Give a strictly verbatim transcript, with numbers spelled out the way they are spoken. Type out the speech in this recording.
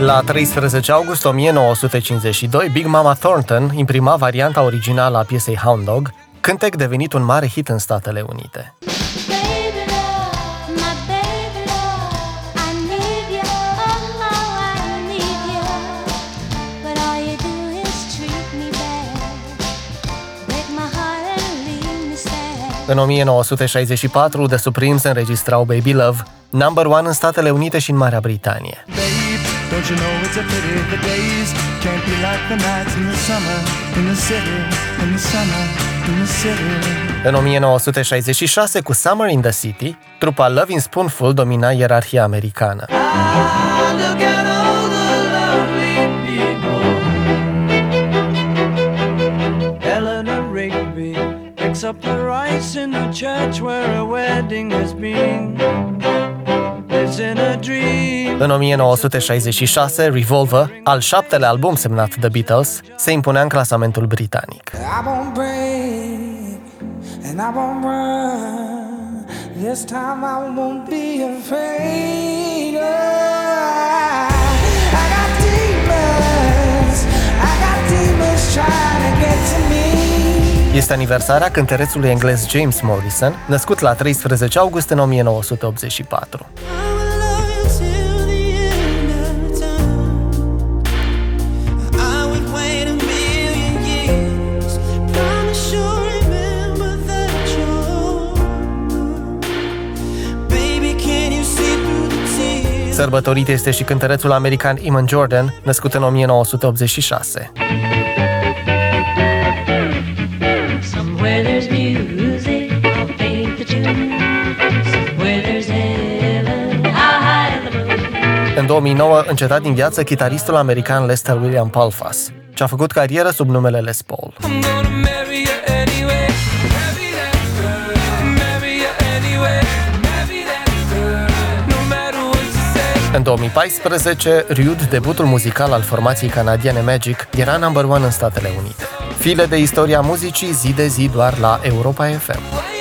La treisprezece august o mie nouă sute cincizeci și doi, Big Mama Thornton imprima varianta originală a piesei Hound Dog, cântec devenit un mare hit în Statele Unite. În o mie nouă sute șaizeci și patru, The Supremes înregistrau Baby Love, number one în Statele Unite și în Marea Britanie. În o mie nouă sute șaizeci și șase, cu Summer in the City, trupa Lovin' Spoonful domina ierarhia americană. Up the rice in the church where a wedding has been. Lives in a dream. În o mie nouă sute șaizeci și șase, Revolver, al șaptelea album semnat The Beatles, se impunea în clasamentul britanic. I won't break and I won't run. This time I won't be afraid. I got demons. I got demons trying to get to me. Este aniversarea cântărețului englez James Morrison, născut la treisprezece august în o mie nouă sute optzeci și patru. Sărbătorit este și cântărețul american Eamon Jordan, născut în o mie nouă sute optzeci și șase. Where there's music, I'll paint the tune. Where there's heaven, I'll hide the moon. În două mii nouă, încetat din viață chitaristul american Lester William Pulfas, ce a făcut carieră sub numele Les Paul. În două mii paisprezece, Rude, debutul muzical al formației canadiene Magic, era number one în Statele Unite. File de istoria muzicii zi de zi doar la Europa F M.